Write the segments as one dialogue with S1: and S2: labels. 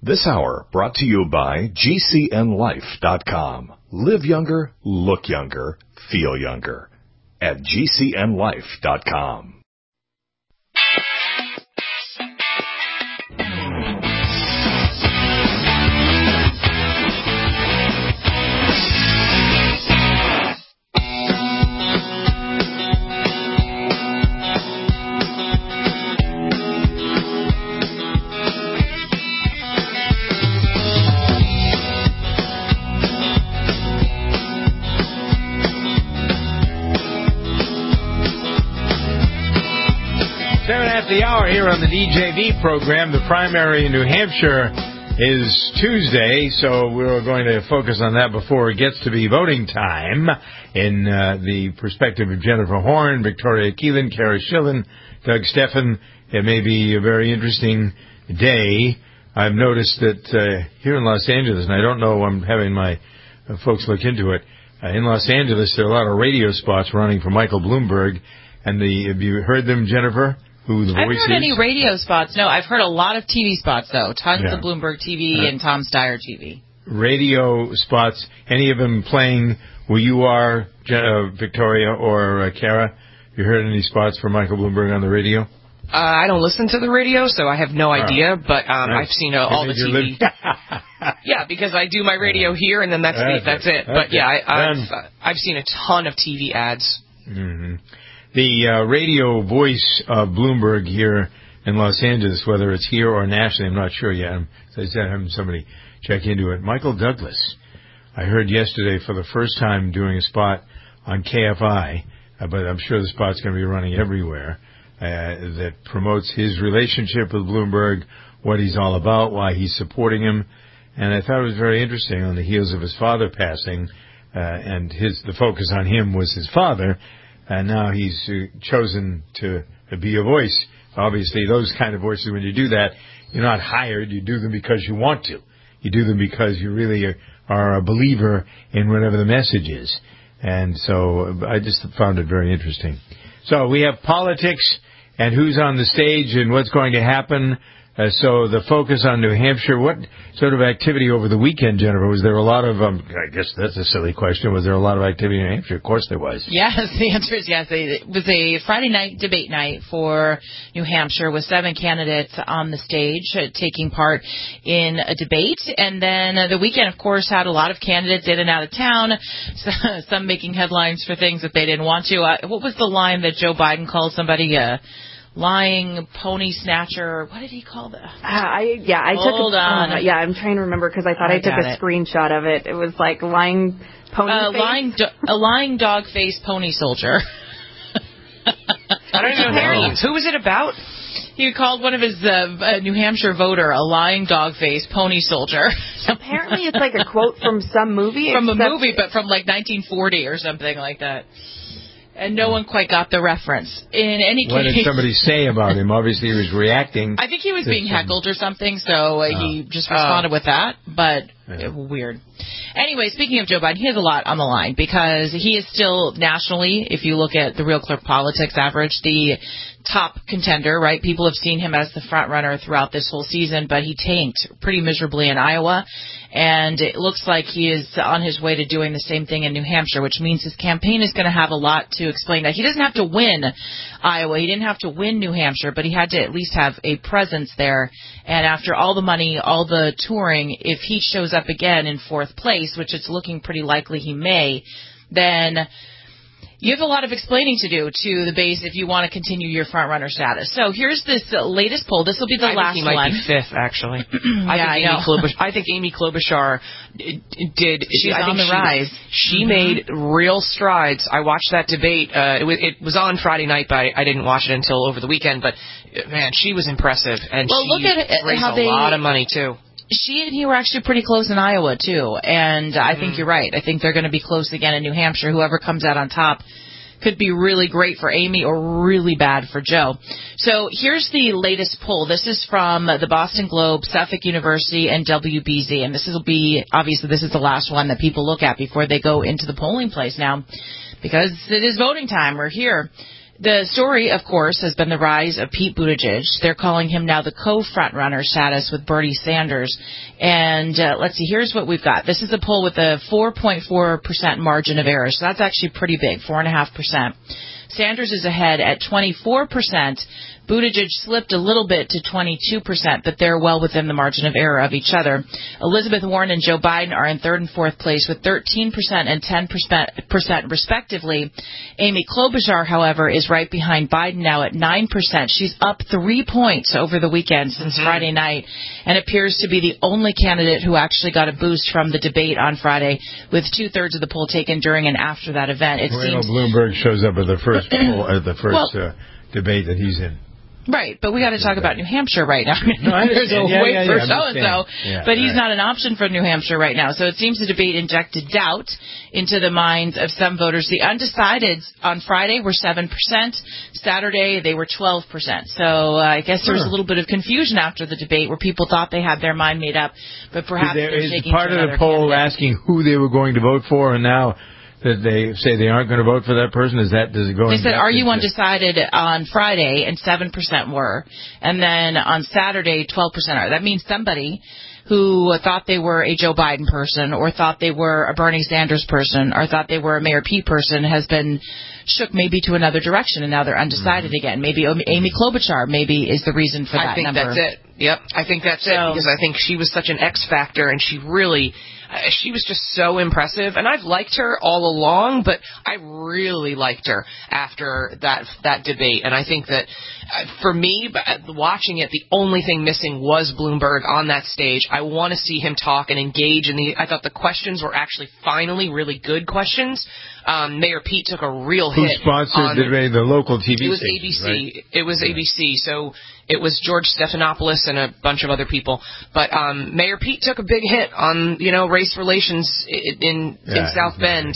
S1: This hour brought to you by GCNLife.com. Live younger, look younger, feel younger. At GCNLife.com.
S2: The hour here on the DJV program. The primary in New Hampshire is Tuesday, so we're going to focus on that before it gets to be voting time. In the perspective of Jennifer Horn, Victoria Keelan, Kara Schillen, Doug Steffen, it may be a very interesting day. I've noticed that here in Los Angeles, and I don't know, I'm having my folks look into it, in Los Angeles there are a lot of radio spots running for Michael Bloomberg. And have you heard them, Jennifer? Who the voice
S3: I've heard
S2: is?
S3: any radio spots. No, I've heard a lot of TV spots, though. Tons of Bloomberg TV and Tom Steyer TV.
S2: Radio spots, any of them playing where you are, Victoria or Kara? You heard any spots for Michael Bloomberg on the radio?
S4: I don't listen to the radio, so I have no idea, but I've seen all the TV. Yeah, because I do my radio here, and then that's it. But I've seen a ton of TV ads.
S2: Mm-hmm. The radio voice of Bloomberg here in Los Angeles, whether it's here or nationally, I'm not sure yet. As I said, having somebody check into it. Michael Douglas, I heard yesterday for the first time doing a spot on KFI, but I'm sure the spot's going to be running everywhere, that promotes his relationship with Bloomberg, what he's all about, why he's supporting him. And I thought it was very interesting on the heels of his father passing, and the focus on him was his father. And now he's chosen to be a voice. Obviously, those kind of voices, when you do that, you're not hired. You do them because you want to. You do them because you really are a believer in whatever the message is. And so I just found it very interesting. So we have politics and who's on the stage and what's going to happen. So the focus on New Hampshire, what sort of activity over the weekend, Jennifer? Was there a lot of, I guess that's a silly question, was there a lot of activity in New Hampshire? Of course there was.
S3: Yes, the answer is yes. It was a Friday night debate night for New Hampshire with 7 candidates on the stage taking part in a debate. And then the weekend, of course, had a lot of candidates in and out of town, some making headlines for things that they didn't want to. What was the line that Joe Biden called somebody lying pony snatcher? What did he call that?
S5: Hold on. I'm trying to remember because I thought I took a screenshot of it. It was like lying pony face.
S3: A lying dog face pony soldier.
S4: I don't even know who he is. Who was it about?
S3: He called one of his New Hampshire voter a lying dog face pony soldier.
S5: Apparently it's like a quote from some movie.
S3: From a movie, but from like 1940 or something like that. And no one quite got the reference. In any case...
S2: What did somebody say about him? Obviously, he was reacting.
S3: I think he was being heckled or something, so he just responded with that. But weird. Anyway, speaking of Joe Biden, he has a lot on the line because he is still nationally, if you look at the Real Clear Politics average, the top contender, right? People have seen him as the front runner throughout this whole season, but he tanked pretty miserably in Iowa. And it looks like he is on his way to doing the same thing in New Hampshire, which means his campaign is going to have a lot to explain. Now, he doesn't have to win Iowa. He didn't have to win New Hampshire, but he had to at least have a presence there. And after all the money, all the touring, if he shows up again in 4th place, which it's looking pretty likely he may, then you have a lot of explaining to do to the base if you want to continue your front-runner status. So here's this latest poll. This will be the last one.
S4: I think he might be 5th, actually. I think Amy Klobuchar did.
S3: She's on the rise.
S4: She made real strides. I watched that debate. It was on Friday night, but I didn't watch it until over the weekend. But, man, she was impressive. And she raised a lot of money, too.
S3: She and he were actually pretty close in Iowa, too. And I think you're right. I think they're going to be close again in New Hampshire. Whoever comes out on top could be really great for Amy or really bad for Joe. So here's the latest poll. This is from the Boston Globe, Suffolk University, and WBZ. And this is the last one that people look at before they go into the polling place now because it is voting time. We're here. The story, of course, has been the rise of Pete Buttigieg. They're calling him now the co-frontrunner status with Bernie Sanders. And let's see, here's what we've got. This is a poll with a 4.4% margin of error, so that's actually pretty big, 4.5%. Sanders is ahead at 24%. Buttigieg slipped a little bit to 22%, but they're well within the margin of error of each other. Elizabeth Warren and Joe Biden are in third and fourth place with 13% and 10% respectively. Amy Klobuchar, however, is right behind Biden now at 9%. She's up 3 points over the weekend since Friday night and appears to be the only candidate who actually got a boost from the debate on Friday, with 2/3 of the poll taken during and after that event. It seems
S2: Bloomberg shows up at the first debate that he's in.
S3: Right, but we got to talk about New Hampshire right now. There's a wait for so-and-so, but he's not an option for New Hampshire right now. So it seems the debate injected doubt into the minds of some voters. The undecideds on Friday were 7%. Saturday, they were 12%. So I guess there was a little bit of confusion after the debate where people thought they had their mind made up, but perhaps they're taking
S2: part of the poll asking who they were going to vote for, and now that they say they aren't going to vote for that person? Does it go?
S3: They said, "Are you undecided?" on Friday, and 7% were, and then on Saturday, 12% are. That means somebody who thought they were a Joe Biden person, or thought they were a Bernie Sanders person, or thought they were a Mayor Pete person, has been shook maybe to another direction, and now they're undecided again. Maybe Amy Klobuchar maybe is the reason for that number.
S4: I think that's it. Yep, I think that's it, because I think she was such an X factor, and she really... she was just so impressive, and I've liked her all along, but I really liked her after that debate. And I think that for me, watching it, the only thing missing was Bloomberg on that stage. I want to see him talk and engage in I thought the questions were actually finally really good questions. Mayor Pete took a real hit.
S2: Who sponsored the debate? The local TV
S4: It was
S2: stations,
S4: ABC.
S2: Right?
S4: It was ABC. So it was George Stephanopoulos and a bunch of other people. But Mayor Pete took a big hit on, race relations in South Bend.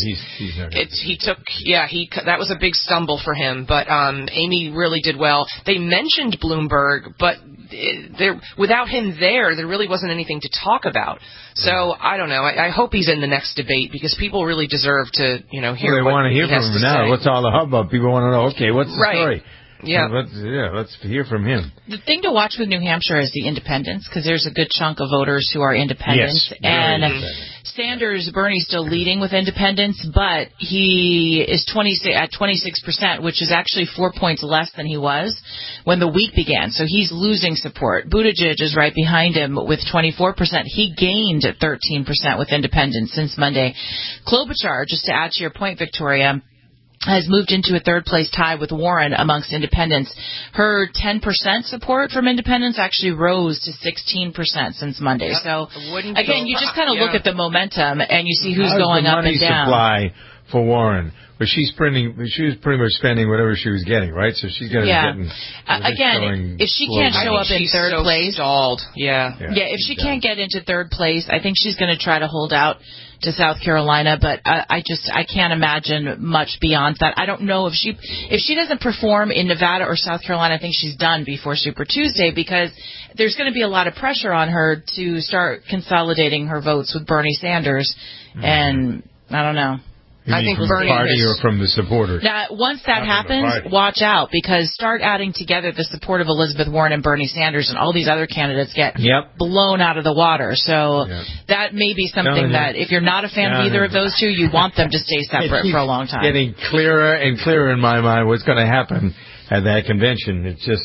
S4: That was a big stumble for him. But Amy really did well. They mentioned Bloomberg, but without him there really wasn't anything to talk about. So I don't know. I hope he's in the next debate, because people really deserve to, hear what he has to say.
S2: They want to hear from him now. What's all the hubbub? People want to know, okay, what's the story?
S4: Yeah.
S2: Let's hear from him.
S3: The thing to watch with New Hampshire is the independents, because there's a good chunk of voters who are independents.
S2: Yes,
S3: and Sanders, Bernie's still leading with independents, but he is at 26%, which is actually 4 points less than he was when the week began. So he's losing support. Buttigieg is right behind him with 24%. He gained 13% with independents since Monday. Klobuchar, just to add to your point, Victoria, has moved into a third-place tie with Warren amongst independents. Her 10% support from independents actually rose to 16% since Monday. So, again, you just kind of look at the momentum, and you see who's going up and down.
S2: Supply for Warren? But she was pretty much spending whatever she was getting, right? So she's got to be getting...
S3: Again, if she can't show up in third place...
S4: stalled.
S3: If she can't get into third place, I think she's going to try to hold out to South Carolina, but I can't imagine much beyond that. I don't know if she doesn't perform in Nevada or South Carolina, I think she's done before Super Tuesday, because there's going to be a lot of pressure on her to start consolidating her votes with Bernie Sanders, and I don't know.
S2: I think from the party or from the supporters.
S3: Now, once that happens, watch out, because start adding together the support of Elizabeth Warren and Bernie Sanders, and all these other candidates get blown out of the water. So that may be something that, if you're not a fan of either of those two, you want them to stay separate for a long time.
S2: Getting clearer and clearer in my mind what's going to happen at that convention. It's just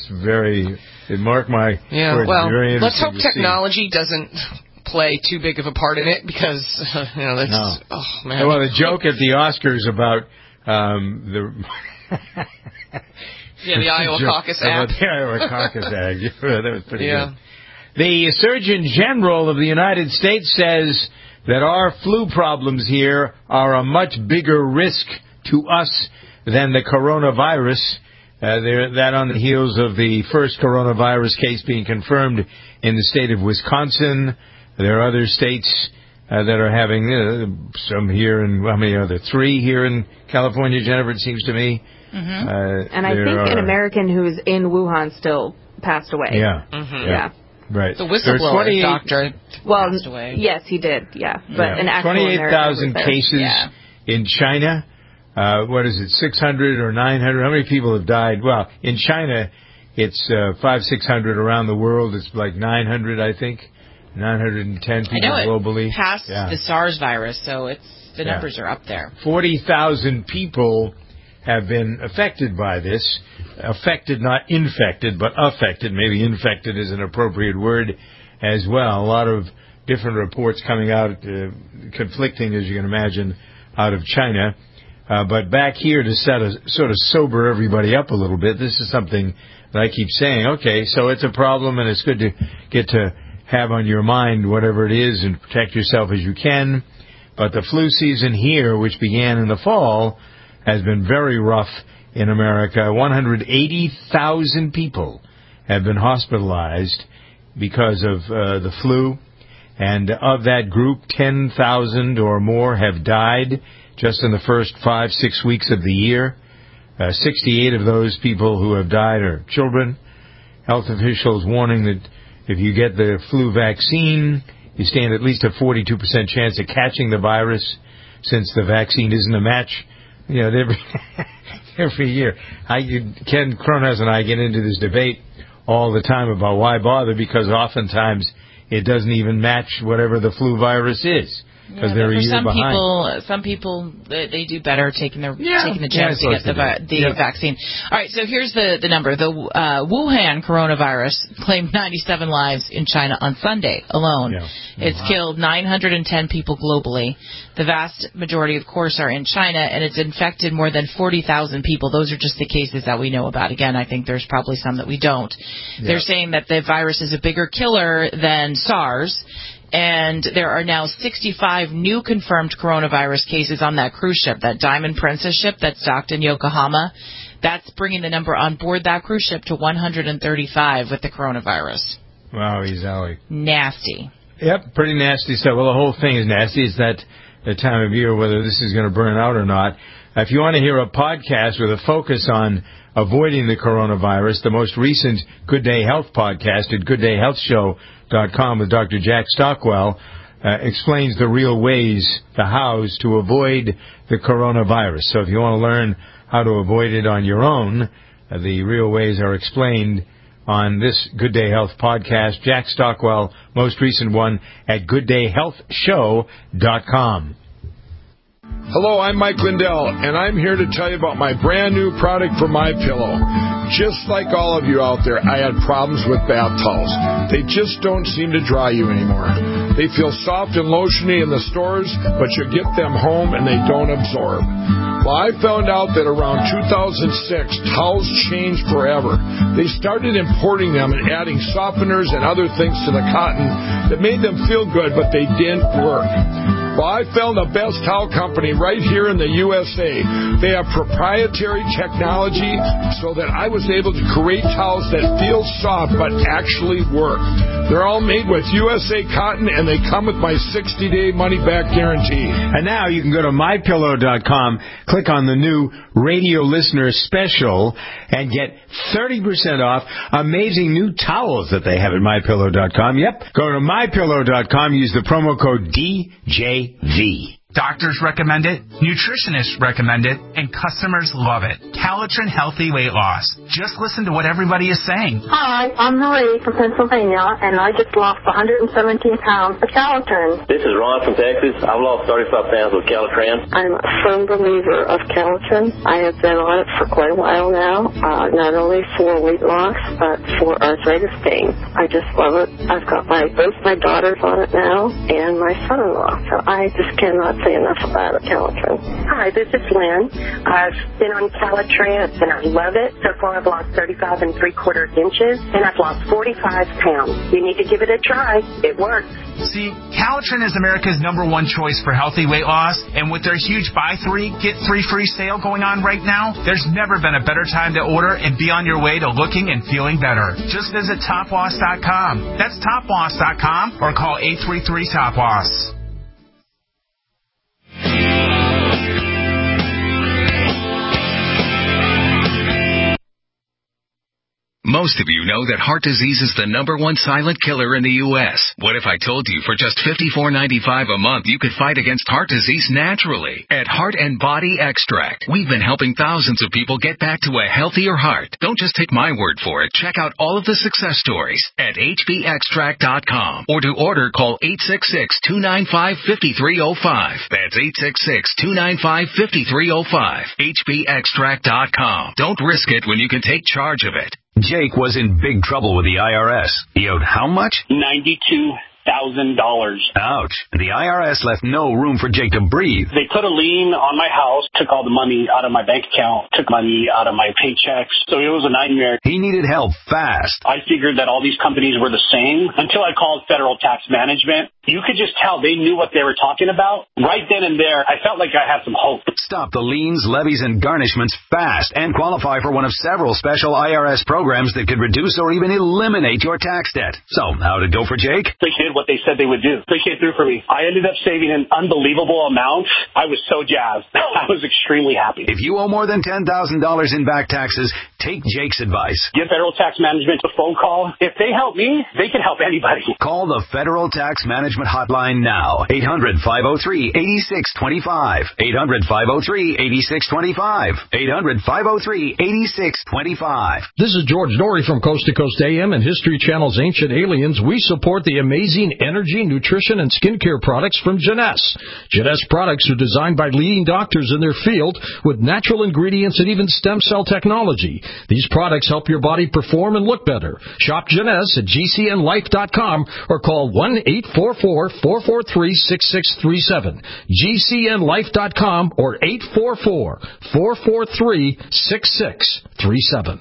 S2: it marked my words.
S4: Well,
S2: very
S4: let's hope technology doesn't play too big of a part in it, because that's oh man.
S2: Well, the joke at the Oscars about
S4: the Iowa Caucus Act.
S2: The Iowa Caucus Act. That was pretty good. The Surgeon General of the United States says that our flu problems here are a much bigger risk to us than the coronavirus. That on the heels of the first coronavirus case being confirmed in the state of Wisconsin. There are other states that are having some here, and how many are there? 3 here in California, Jennifer, it seems to me.
S5: Mm-hmm. And I think an American who's in Wuhan still passed away.
S2: Yeah. Right.
S4: The whistleblower doctor passed away.
S5: Yes, he did, but an actual
S2: 28,000 cases in China. what is it, 600 or 900? How many people have died? Well, in China, it's 500-600 around the world. It's like 900, I think. 910 people globally.
S3: Passed the SARS virus, so the numbers are up there.
S2: 40,000 people have been affected by this. Affected, not infected, but affected. Maybe infected is an appropriate word as well. A lot of different reports coming out, conflicting, as you can imagine, out of China. But back here to sort of sober everybody up a little bit, this is something that I keep saying, okay, so it's a problem, and it's good to get to have on your mind whatever it is and protect yourself as you can. But the flu season here, which began in the fall, has been very rough in America. 180,000 people have been hospitalized because of the flu. And of that group, 10,000 or more have died just in the first 5-6 weeks of the year. 68 of those people who have died are children. Health officials warning that if you get the flu vaccine, you stand at least a 42% chance of catching the virus, since the vaccine isn't a match. You know, every year. Ken Cronhaus and I get into this debate all the time about why bother, because oftentimes it doesn't even match whatever the flu virus is. Because they're a year behind.
S3: Some people they do better taking the chance to get the vaccine. All right, so here's the number. The Wuhan coronavirus claimed 97 lives in China on Sunday alone. Yeah. It's killed 910 people globally. The vast majority, of course, are in China, and it's infected more than 40,000 people. Those are just the cases that we know about. Again, I think there's probably some that we don't. Yeah. They're saying that the virus is a bigger killer than SARS. And there are now 65 new confirmed coronavirus cases on that cruise ship, that Diamond Princess ship that's docked in Yokohama. That's bringing the number on board that cruise ship to 135 with the coronavirus.
S2: Wow, Zowie.
S3: Nasty.
S2: Yep, pretty nasty stuff. Well, the whole thing is nasty. It's that time of year, whether this is going to burn out or not. If you want to hear a podcast with a focus on avoiding the coronavirus, the most recent Good Day Health podcast at GoodDayHealthShow.com with Dr. Jack Stockwell explains the real ways, the hows to avoid the coronavirus. So if you want to learn how to avoid it on your own, the real ways are explained on this Good Day Health podcast. Jack Stockwell, most recent one at GoodDayHealthShow.com.
S6: Hello, I'm Mike Lindell, and I'm here to tell you about my brand new product for MyPillow. Just like all of you out there, I had problems with bath towels. They just don't seem to dry you anymore. They feel soft and lotiony in the stores, but you get them home and they don't absorb. Well, I found out that around 2006, towels changed forever. They started importing them and adding softeners and other things to the cotton that made them feel good, but they didn't work. Well, I found the best towel company right here in the USA. They have proprietary technology so that I was able to create towels that feel soft but actually work. They're all made with USA cotton, and they come with my 60-day money-back guarantee.
S2: And now you can go to MyPillow.com, click on the new radio listener special, and get 30% off amazing new towels that they have at MyPillow.com. Yep, go to MyPillow.com, use the promo code DJV.
S7: Doctors recommend it, nutritionists recommend it, and customers love it. Calitrin Healthy Weight Loss. Just listen to what everybody is saying.
S8: Hi, I'm Marie from Pennsylvania, and I just lost 117 pounds with Calitrin.
S9: This is Ron from Texas. I've lost 35 pounds with Calitrin.
S8: I'm a firm believer of Calitrin. I have been on it for quite a while now, not only for weight loss, but for arthritis pain. I just love it. I've got both my daughters on it now, and my son-in-law, so I just cannot say enough about Calitrin.
S10: Hi, this is Lynn. I've been on Calitrin, and I love it. So far, I've lost 35 3/4 inches, and I've lost 45 pounds. You need to give it a try. It works.
S7: See, Calitrin is America's #1 choice for healthy weight loss, and with their huge buy 3, get 3 free sale going on right now, there's never been a better time to order and be on your way to looking and feeling better. Just visit TopLoss.com. That's TopLoss.com, or call 833-TOP-LOSS.
S11: Most of you know that heart disease is the #1 silent killer in the U.S. What if I told you for just $54.95 a month you could fight against heart disease naturally? At Heart and Body Extract, we've been helping thousands of people get back to a healthier heart. Don't just take my word for it. Check out all of the success stories at hbextract.com. Or to order, call 866-295-5305. That's 866-295-5305. hbextract.com. Don't risk it when you can take charge of it.
S12: Jake was in big trouble with the IRS. He owed how much?
S13: $92,000.
S12: Ouch. The IRS left no room for Jake to breathe.
S13: They put a lien on my house, took all the money out of my bank account, took money out of my paychecks. So it was a nightmare.
S12: He needed help fast.
S13: I figured that all these companies were the same until I called Federal Tax Management. You could just tell they knew what they were talking about. Right then and there, I felt like I had some hope.
S12: Stop the liens, levies, and garnishments fast and qualify for one of several special IRS programs that could reduce or even eliminate your tax debt. So, how'd it go for Jake?
S13: They did what they said they would do. They came through for me. I ended up saving an unbelievable amount. I was so jazzed. I was extremely happy.
S12: If you owe more than $10,000 in back taxes, take Jake's advice.
S13: Give Federal Tax Management a phone call. If they help me, they can help anybody.
S12: Call the Federal Tax Management Hotline now. 800-503-8625. 800-503-8625. 800-503-8625.
S14: This is George Norrie from Coast to Coast AM and History Channel's Ancient Aliens. We support the amazing energy, nutrition, and skincare products from Jeunesse. Jeunesse products are designed by leading doctors in their field with natural ingredients and even stem cell technology. These products help your body perform and look better. Shop Jeunesse at gcnlife.com or call 1-844-443-6637. gcnlife.com or 844-443-6637.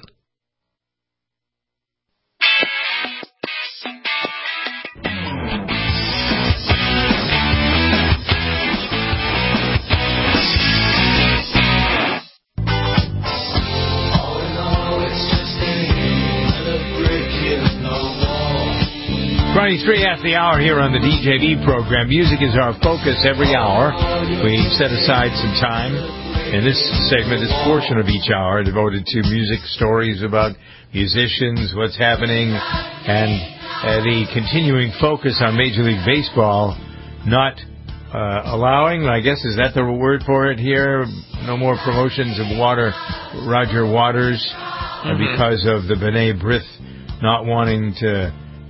S2: Three after the hour here on the DJB program. Music is our focus every hour. We set aside some time in this segment, this portion of each hour, devoted to music stories about musicians, what's happening, and the continuing focus on Major League Baseball not allowing, I guess, is that the word for it here? No more promotions of Roger Waters because of the B'nai B'rith not wanting to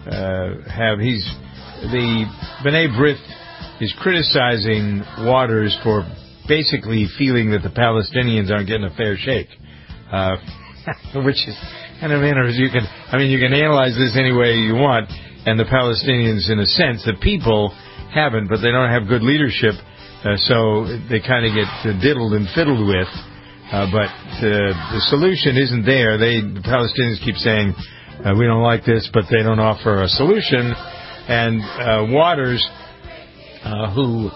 S2: the B'nai B'rith is criticizing Waters for basically feeling that the Palestinians aren't getting a fair shake, which is kind of interesting. You can analyze this any way you want, and the Palestinians, in a sense, the people haven't, but they don't have good leadership, so they kind of get diddled and fiddled with. But the solution isn't there. The Palestinians keep saying, we don't like this, but they don't offer a solution. And Waters, who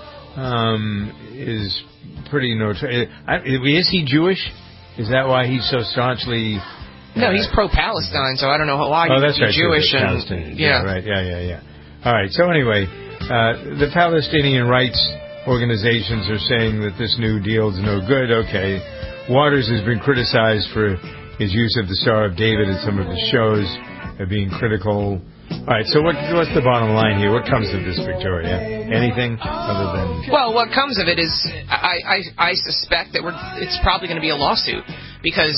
S2: is pretty notorious, is he Jewish? Is that why he's so staunchly?
S4: No, he's pro-Palestine, so I don't know why he's Jewish.
S2: Yeah, right. Yeah. All right. So anyway, the Palestinian rights organizations are saying that this new deal is no good. Okay, Waters has been criticized for his use of the Star of David in some of his shows, being critical. All right, so what's the bottom line here? What comes of this, Victoria? Anything other than...
S4: Well, what comes of it is I suspect that it's probably going to be a lawsuit because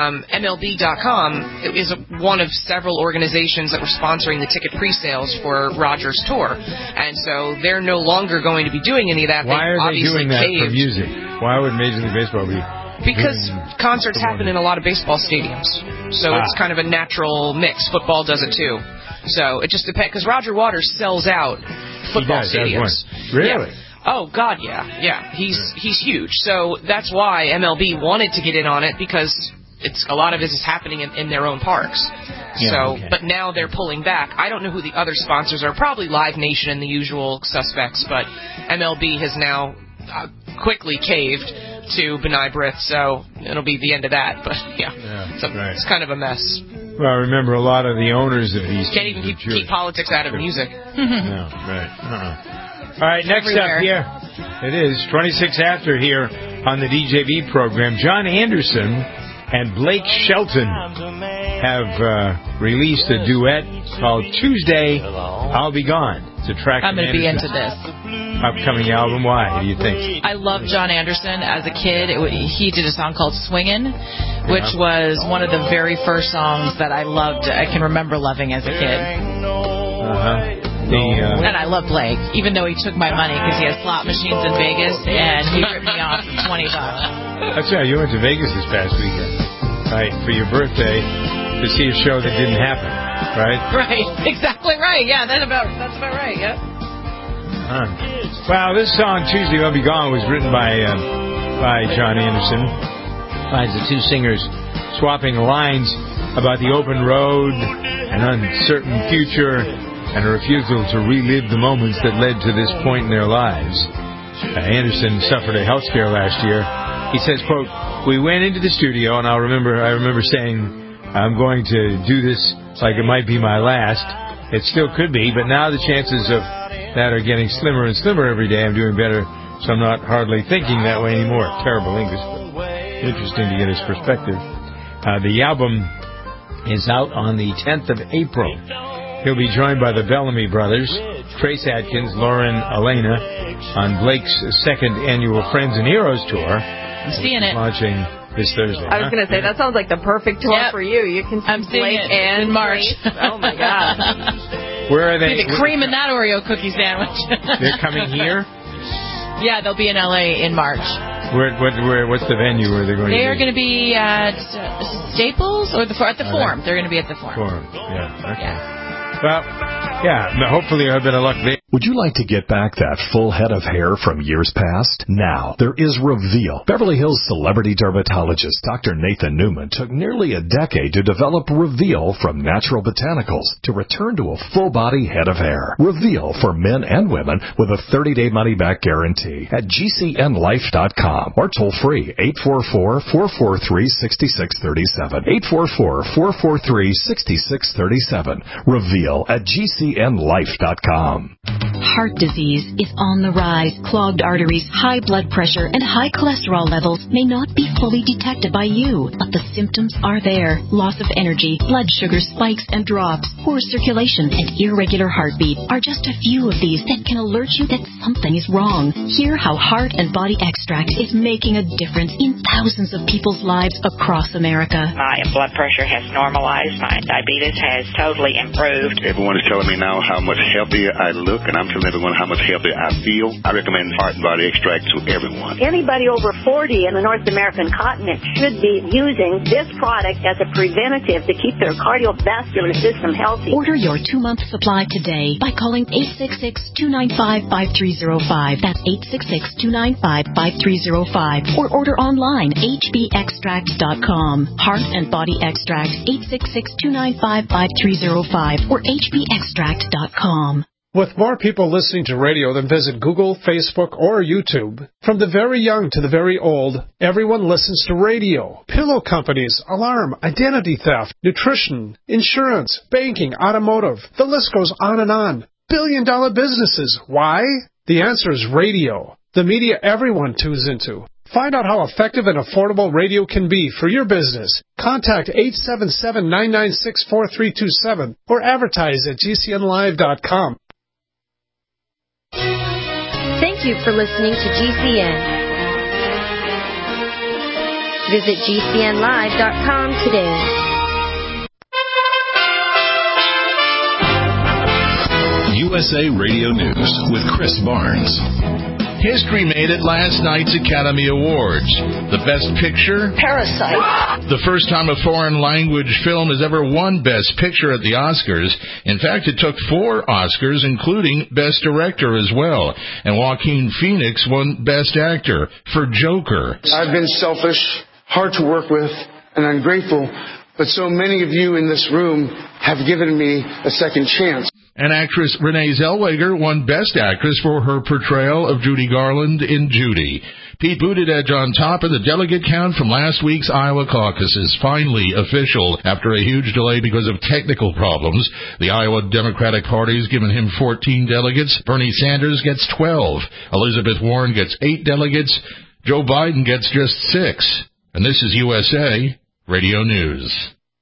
S4: MLB.com is one of several organizations that were sponsoring the ticket pre-sales for Rogers' tour. And so they're no longer going to be doing any of that.
S2: Why are they doing that for music? Why would Major League Baseball be...
S4: Because concerts happen in a lot of baseball stadiums. So it's kind of a natural mix. Football does it too. So it just depends. Because Roger Waters sells out football stadiums.
S2: Really?
S4: Yeah. Oh, God, yeah. He's huge. So that's why MLB wanted to get in on it, because a lot of it is happening in their own parks. But now they're pulling back. I don't know who the other sponsors are. Probably Live Nation and the usual suspects. But MLB has now quickly caved to B'nai B'rith, so it'll be the end of that. But it's kind of a mess.
S2: Well, remember, a lot of the owners of these
S4: can't even keep politics out of music.
S2: No, right. All right, next up here, it is 26 after here on the DJB program. John Anderson and Blake Shelton have released a duet called Tuesday, I'll Be Gone. It's a track
S3: I'm going to be into this.
S2: Upcoming album. Why do you think?
S3: I love John Anderson. As a kid, he did a song called Swingin', which was one of the very first songs that I loved. I can remember loving as a kid. And I love Blake, even though he took my money because he has slot machines in Vegas, and he ripped me off for $20.
S2: That's right. You went to Vegas this past weekend, right, for your birthday to see a show that didn't happen, right?
S3: Right. Exactly right. Yeah, that's about right. Yep.
S2: Well, this song, Tuesday I'll Be Gone, was written by John Anderson. Finds the two singers swapping lines about the open road, an uncertain future, and a refusal to relive the moments that led to this point in their lives. Anderson suffered a health scare last year. He says, quote, "We went into the studio, and I remember saying, I'm going to do this like it might be my last. It still could be, but now the chances of that are getting slimmer and slimmer every day. I'm doing better, so I'm not hardly thinking that way anymore." Terrible English, but interesting to get his perspective. The album is out on the 10th of April. He'll be joined by the Bellamy Brothers, Trace Adkins, Lauren Elena, on Blake's second annual Friends and Heroes tour.
S3: I'm seeing it.
S2: Launching this Thursday.
S5: I was going to say, that sounds like the perfect tour for you. You can see Blake and
S3: in March.
S5: Oh, my God.
S2: Where are they?
S3: The cream in that Oreo cookie sandwich.
S2: They're coming here?
S3: Yeah, they'll be in L.A. in March.
S2: What's the venue where they're going to be?
S3: They are going to be at Staples or at the Forum. They're going to be at the Forum.
S2: Yeah. Okay.
S3: Yeah.
S2: Well, yeah, hopefully I'll have a bit of luck there.
S1: Would you like to get back that full head of hair from years past? Now, there is Reveal. Beverly Hills celebrity dermatologist Dr. Nathan Newman took nearly a decade to develop Reveal from natural botanicals to return to a full-body head of hair. Reveal for men and women with a 30-day money-back guarantee at GCNlife.com or toll-free 844-443-6637. 844-443-6637. Reveal at GCNlife.com.
S15: Heart disease is on the rise. Clogged arteries, high blood pressure, and high cholesterol levels may not be fully detected by you, but the symptoms are there. Loss of energy, blood sugar spikes and drops, poor circulation, and irregular heartbeat are just a few of these that can alert you that something is wrong. Hear how Heart and Body Extract is making a difference in thousands of people's lives across America.
S16: My blood pressure has normalized. My diabetes has totally improved.
S17: Everyone is telling me now how much healthier I look, and I'm telling everyone how much healthier I feel. I recommend Heart and Body Extract to everyone.
S10: Anybody over 40 in the North American continent should be using this product as a preventative to keep their cardiovascular system healthy.
S15: Order your 2-month supply today by calling 866-295-5305. That's 866-295-5305. Or order online, hbextract.com. Heart and Body Extract, 866-295-5305 or hbextract.com.
S18: With more people listening to radio than visit Google, Facebook, or YouTube, from the very young to the very old, everyone listens to radio. Pillow companies, alarm, identity theft, nutrition, insurance, banking, automotive. The list goes on and on. $billion-dollar businesses. Why? The answer is radio. The media everyone tunes into. Find out how effective and affordable radio can be for your business. Contact 877-996-4327 or advertise at GCNlive.com.
S19: Thank you for listening to GCN. Visit GCNlive.com today.
S1: USA Radio News with Chris Barnes.
S20: History made it last night's Academy Awards. The Best Picture,
S21: Parasite.
S20: The first time a foreign language film has ever won Best Picture at the Oscars. In fact, it took 4 Oscars, including Best Director as well. And Joaquin Phoenix won Best Actor for Joker.
S22: I've been selfish, hard to work with, and ungrateful, but so many of you in this room have given me a second chance.
S20: And actress Renee Zellweger won Best Actress for her portrayal of Judy Garland in Judy. Pete Buttigieg on top, of the delegate count from last week's Iowa caucus is finally official after a huge delay because of technical problems. The Iowa Democratic Party has given him 14 delegates. Bernie Sanders gets 12. Elizabeth Warren gets 8 delegates. Joe Biden gets just 6. And this is USA Radio News.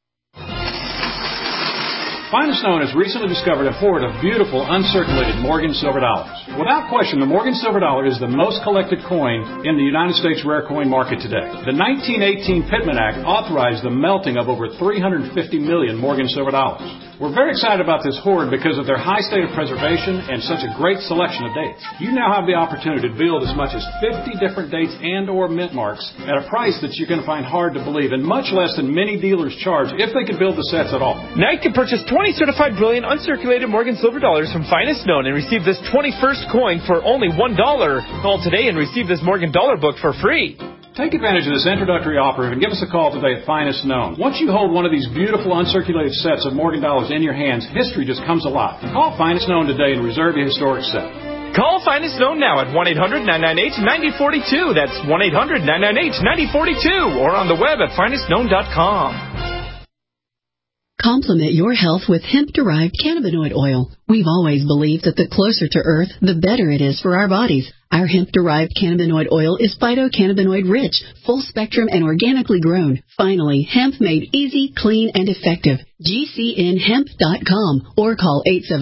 S6: Finest Known has recently discovered a hoard of beautiful, uncirculated Morgan silver dollars. Without question, the Morgan silver dollar is the most collected coin in the United States rare coin market today. The 1918 Pittman Act authorized the melting of over 350 million Morgan silver dollars. We're very excited about this hoard because of their high state of preservation and such a great selection of dates. You now have the opportunity to build as much as 50 different dates and or mint marks at a price that you're going to find hard to believe, and much less than many dealers charge if they could build the sets at all.
S21: Now you can purchase 20 certified brilliant uncirculated Morgan silver dollars from Finest Known and receive this 21st coin for only $1. Call today and receive this Morgan dollar book for free.
S6: Take advantage of this introductory offer and give us a call today at Finest Known. Once you hold one of these beautiful uncirculated sets of Morgan dollars in your hands, history just comes alive. Call Finest Known today and reserve your historic set.
S21: Call Finest Known now at 1-800-998-9042. That's 1-800-998-9042 or on the web at finestknown.com.
S23: Complement your health with hemp-derived cannabinoid oil. We've always believed that the closer to Earth, the better it is for our bodies. Our hemp-derived cannabinoid oil is phytocannabinoid-rich, full-spectrum, and organically grown. Finally, hemp made easy, clean, and effective. GCNhemp.com or call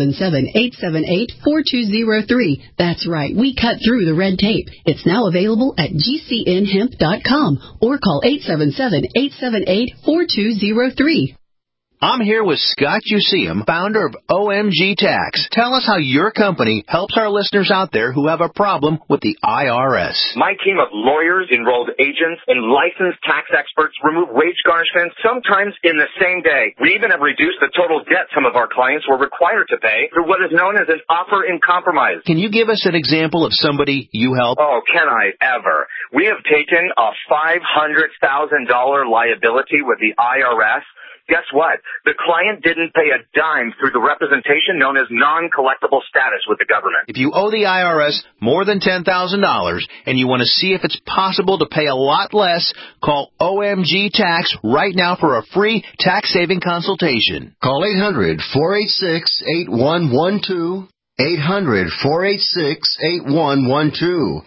S23: 877-878-4203. That's right, we cut through the red tape. It's now available at GCNhemp.com or call 877-878-4203.
S24: I'm here with Scott Useum, founder of OMG Tax. Tell us how your company helps our listeners out there who have a problem with the IRS.
S25: My team of lawyers, enrolled agents, and licensed tax experts remove wage garnishments sometimes in the same day. We even have reduced the total debt some of our clients were required to pay through what is known as an offer in compromise.
S24: Can you give us an example of somebody you help?
S25: Oh, can I ever? We have taken a $500,000 liability with the IRS. Guess what? The client didn't pay a dime through the representation known as non-collectible status with the government.
S24: If you owe the IRS more than $10,000 and you want to see if it's possible to pay a lot less, call OMG Tax right now for a free tax-saving consultation.
S26: Call 800-486-8112. 800-486-8112.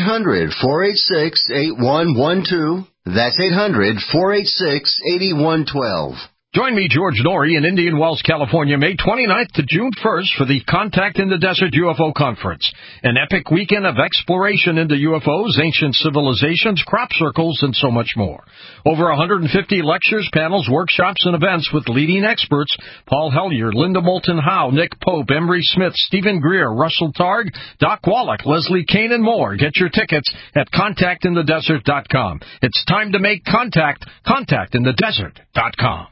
S26: 800-486-8112. That's 800-486-8112.
S14: Join me, George Norrie, in Indian Wells, California, May 29th to June 1st for the Contact in the Desert UFO Conference, an epic weekend of exploration into UFOs, ancient civilizations, crop circles, and so much more. Over 150 lectures, panels, workshops, and events with leading experts: Paul Hellyer, Linda Moulton Howe, Nick Pope, Emery Smith, Stephen Greer, Russell Targ, Doc Wallach, Leslie Kane, and more. Get your tickets at contactinthedesert.com. It's time to make contact. Contactinthedesert.com.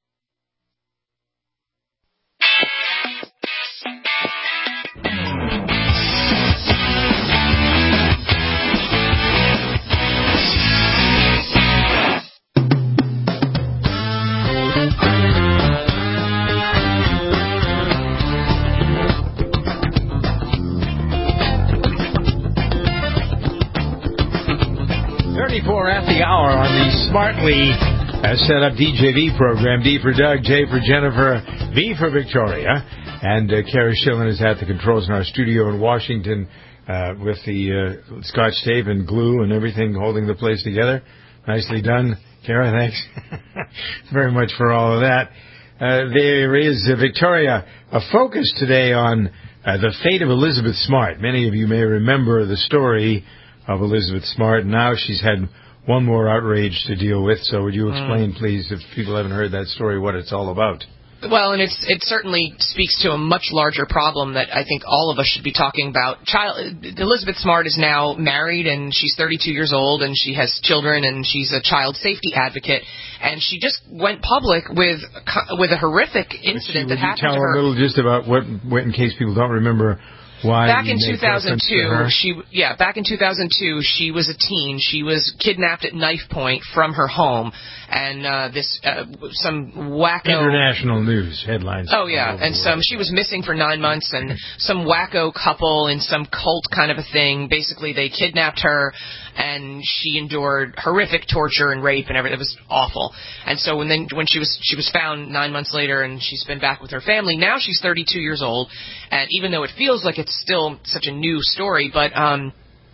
S2: At the hour on the smartly set up DJV program. D for Doug, J for Jennifer, V for Victoria, and Carrie Schillen is at the controls in our studio in Washington with the Scotch tape and glue and everything holding the place together. Nicely done, Kara. Thanks very much for all of that. There is, Victoria, a focus today on the fate of Elizabeth Smart. Many of you may remember the story of Elizabeth Smart. Now she's had one more outrage to deal with. So would you explain, please, if people haven't heard that story, what it's all about?
S4: Well, and it certainly speaks to a much larger problem that I think all of us should be talking about. Elizabeth Smart is now married, and she's 32 years old, and she has children, and she's a child safety advocate. And she just went public with a horrific incident that happened to her.
S2: Tell a little just about what, in case people don't remember.
S4: Back in 2002, she was a teen. She was kidnapped at knife point from her home, and some wacko
S2: international news headlines.
S4: Oh yeah, and she was missing for 9 months, and some wacko couple in some cult kind of a thing. Basically, they kidnapped her, and she endured horrific torture and rape and everything. It was awful. And so when she was found 9 months later, and she's been back with her family. Now she's 32 years old, and even though it feels like it's still such a new story, but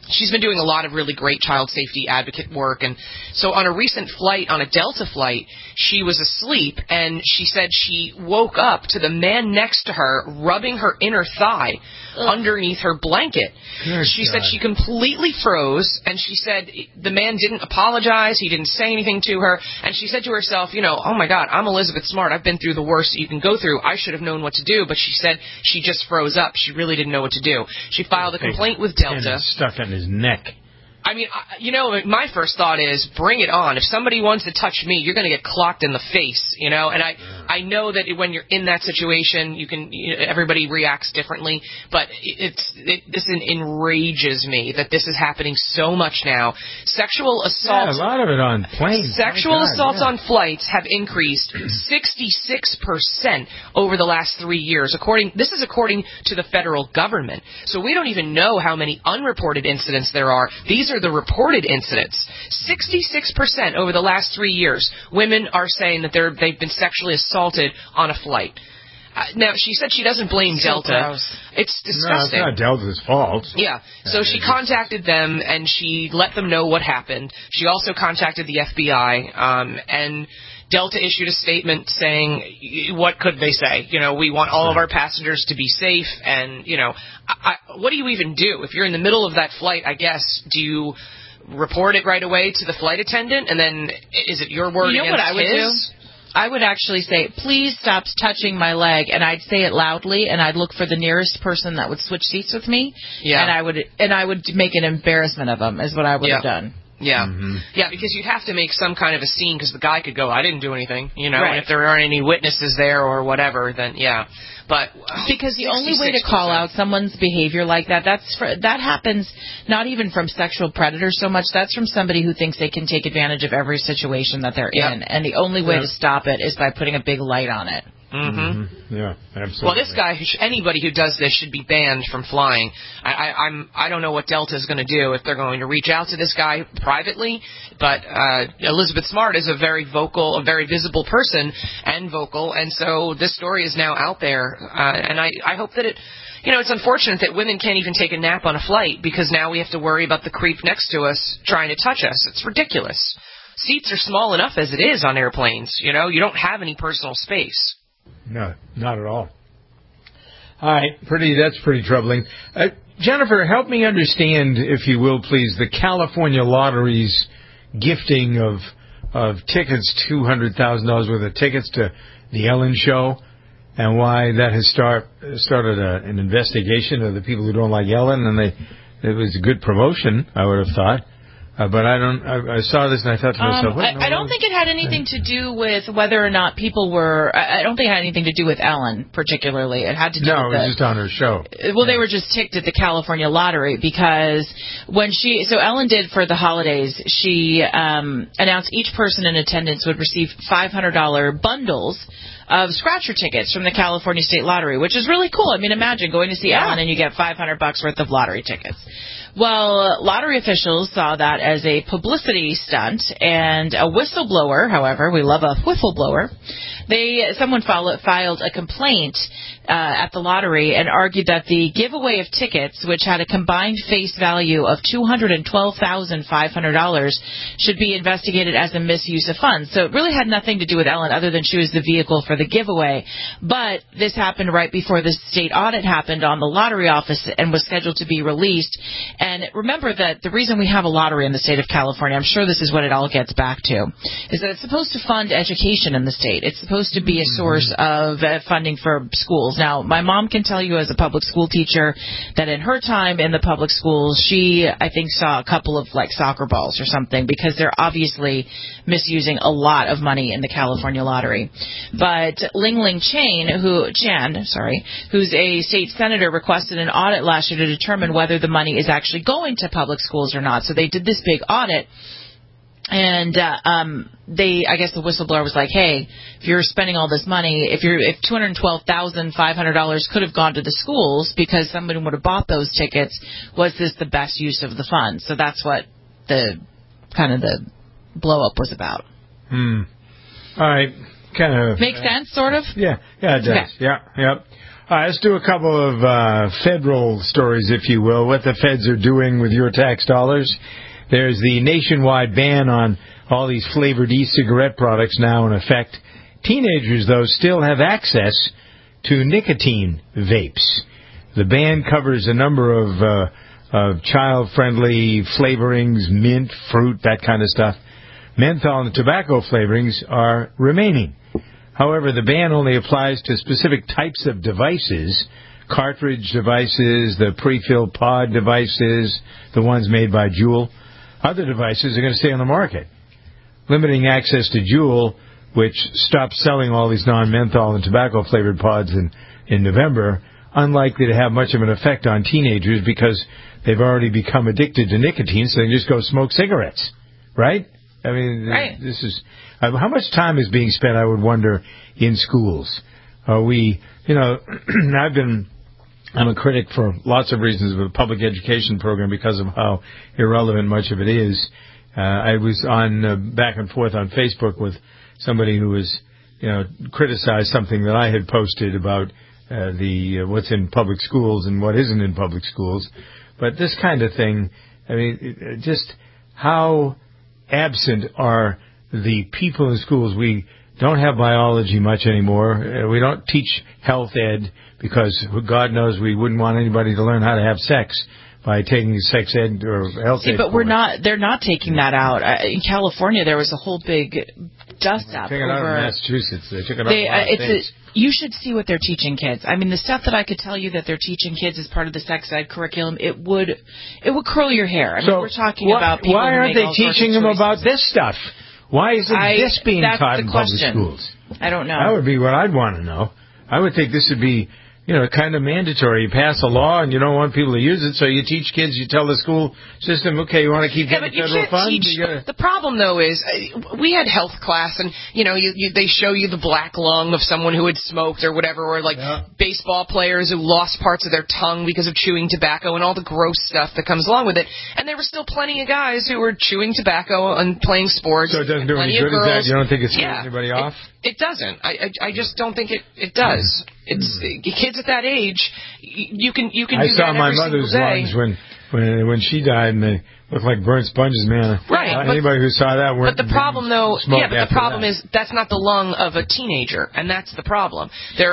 S4: she's been doing a lot of really great child safety advocate work. And so on a recent flight, on a Delta flight, she was asleep, and she said she woke up to the man next to her rubbing her inner thigh underneath her blanket. She said she completely froze, and she said the man didn't apologize. He didn't say anything to her. And she said to herself, oh, my God, I'm Elizabeth Smart. I've been through the worst that you can go through. I should have known what to do. But she said she just froze up. She really didn't know what to do. She filed a complaint with Delta.
S2: Stuck in his neck.
S4: I mean, my first thought is, bring it on. If somebody wants to touch me, you're going to get clocked in the face, And I know that when you're in that situation, everybody reacts differently. But this enrages me that this is happening so much now. Sexual assault.
S2: Yeah, a lot of it on planes.
S4: Sexual assaults on flights have increased 66% over the last 3 years. This is according to the federal government. So we don't even know how many unreported incidents there are. These are the reported incidents. 66% over the last 3 years, women are saying that they've been sexually assaulted on a flight. Now, she said she doesn't blame Delta.
S3: Gross.
S4: It's disgusting.
S2: No, it's not Delta's fault.
S4: Yeah. So she contacted them, and she let them know what happened. She also contacted the FBI, and Delta issued a statement saying, what could they say? We want all of our passengers to be safe, and, what do you even do? If you're in the middle of that flight, I guess, do you report it right away to the flight attendant, and then is it your word against
S3: what I would
S4: his?
S3: do? I would actually say, please stop touching my leg, and I'd say it loudly, and I'd look for the nearest person that would switch seats with me, and I would make an embarrassment of them, is what I would have done.
S4: Yeah. Mm-hmm. Yeah, because you'd have to make some kind of a scene, because the guy could go, I didn't do anything,
S3: Right.
S4: And if there aren't any witnesses there or whatever, then But
S3: because the only way to call out someone's behavior like that, that happens not even from sexual predators so much. That's from somebody who thinks they can take advantage of every situation that they're in, and the only way to stop it is by putting a big light on it.
S4: Mm-hmm.
S2: Yeah, absolutely.
S4: Well, this guy, anybody who does this should be banned from flying. I don't know what Delta is going to do, if they're going to reach out to this guy privately, but Elizabeth Smart is a very vocal, a very visible person and vocal, and so this story is now out there, and I hope that it's unfortunate that women can't even take a nap on a flight, because now we have to worry about the creep next to us trying to touch us. It's ridiculous. Seats are small enough as it is on airplanes, you don't have any personal space.
S2: No, not at all. All right, that's pretty troubling. Jennifer, help me understand, if you will, please, the California Lottery's gifting of tickets, $200,000 worth of tickets to the Ellen Show, and why that has started an investigation of the people who don't like Ellen, and it was a good promotion, I would have thought. But I saw this and I thought to myself,
S3: I don't think it had anything to do with whether or not people were. I don't think it had anything to do with Ellen particularly. It had to do with
S2: it was just on her show.
S3: Well, they were just ticked at the California Lottery because so Ellen did for the holidays, she announced each person in attendance would receive $500 bundles of scratcher tickets from the California State Lottery, which is really cool. I mean, imagine going to see Ellen and you get $500 worth of lottery tickets. Well, lottery officials saw that as a publicity stunt, and a whistleblower, however, we love a whistleblower, someone filed a complaint at the lottery and argued that the giveaway of tickets, which had a combined face value of $212,500, should be investigated as a misuse of funds. So it really had nothing to do with Ellen other than she was the vehicle for the giveaway. But this happened right before the state audit happened on the lottery office and was scheduled to be released. And remember that the reason we have a lottery in the state of California, I'm sure this is what it all gets back to, is that it's supposed to fund education in the state. It's supposed to be a source of funding for schools. Now, my mom can tell you as a public school teacher that in her time in the public schools, she, I think, saw a couple of soccer balls or something, because they're obviously misusing a lot of money in the California lottery. But Ling Chan, who's a state senator, requested an audit last year to determine whether the money is actually going to public schools or not. So they did this big audit. And I guess the whistleblower was like, hey, if you're spending all this money, if $212,500 could have gone to the schools because somebody would have bought those tickets, was this the best use of the funds? So that's what the blow up was about.
S2: All right. kind of
S3: makes sense, sort of.
S2: Yeah, it does.
S3: Okay.
S2: Yeah. All right, let's do a couple of federal stories, if you will. What the feds are doing with your tax dollars. There's the nationwide ban on all these flavored e-cigarette products now in effect. Teenagers, though, still have access to nicotine vapes. The ban covers a number of child-friendly flavorings, mint, fruit, that kind of stuff. Menthol and tobacco flavorings are remaining. However, the ban only applies to specific types of devices, cartridge devices, the pre-filled pod devices, the ones made by Juul. Other devices are going to stay on the market. Limiting access to Juul, which stopped selling all these non-menthol and tobacco-flavored pods in November, unlikely to have much of an effect on teenagers because they've already become addicted to nicotine, so they can just go smoke cigarettes, right? I mean,
S3: right.
S2: This is how much time is being spent, I would wonder, in schools. Are we, I'm a critic for lots of reasons of the public education program because of how irrelevant much of it is. I was on back and forth on Facebook with somebody who was, criticized something that I had posted about what's in public schools and what isn't in public schools. But this kind of thing, I mean, just how absent are the people in schools. We don't have biology much anymore. We don't teach health ed because God knows we wouldn't want anybody to learn how to have sex by taking sex ed or health ed.
S3: But they're not taking that out. In California, there was a whole big dust up
S2: over.
S3: Out
S2: of Massachusetts. They took it out.
S3: You should see what they're teaching kids. I mean, the stuff that I could tell you that they're teaching kids as part of the sex ed curriculum, it would curl your hair. I mean, we're talking about people
S2: why aren't
S3: who
S2: they
S3: make
S2: teaching them about this stuff? Why isn't this being taught in public schools?
S3: I don't know.
S2: That would be what I'd want to know. I would think this would be, kind of mandatory. You pass a law and you don't want people to use it, so you teach kids, you tell the school system, okay, you want to keep getting federal funds?
S4: The problem, though, is we had health class, and, they show you the black lung of someone who had smoked or whatever, or baseball players who lost parts of their tongue because of chewing tobacco and all the gross stuff that comes along with it. And there were still plenty of guys who were chewing tobacco and playing sports.
S2: So it doesn't do any good, is that? You don't think it scares anybody off?
S4: It doesn't. I just don't think it does. It's kids at that age. You can do that every single day. I saw my mother's lungs
S2: when she died, and they looked like burnt sponges, man.
S4: Right.
S2: Anybody who saw that weren't.
S4: But the problem, though, is that's not the lung of a teenager, and that's the problem.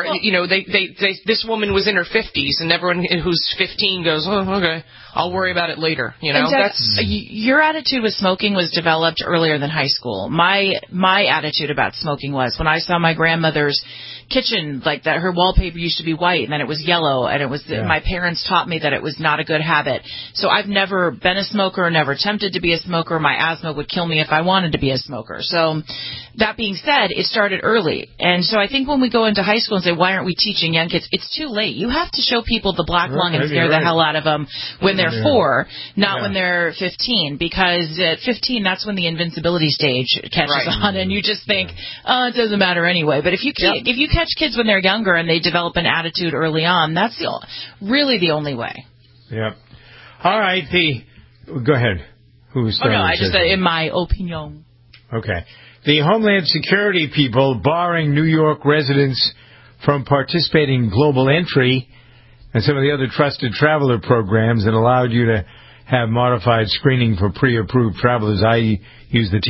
S4: This woman was in her 50s, and everyone who's 15 goes, oh, okay, I'll worry about it later.
S3: Your attitude with smoking was developed earlier than high school. My attitude about smoking was when I saw my grandmother's kitchen, like that, her wallpaper used to be white and then it was yellow, and it was my parents taught me that it was not a good habit. So I've never been a smoker, never attempted to be a smoker. My asthma would kill me if I wanted to be a smoker. So that being said, it started early. And so I think when we go into high school and say, why aren't we teaching young kids? It's too late. You have to show people the black lung and scare the hell out of them when they're 4, not when they're 15, because at 15, that's when the invincibility stage catches on, and you just think, it doesn't matter anyway. But if you catch kids when they're younger and they develop an attitude early on, that's really the only way.
S2: Yep. All right. Go ahead. Who's starting?
S3: I just said in my opinion.
S2: Okay. The Homeland Security people barring New York residents from participating in Global Entry and some of the other trusted traveler programs that allowed you to have modified screening for pre-approved travelers. I use the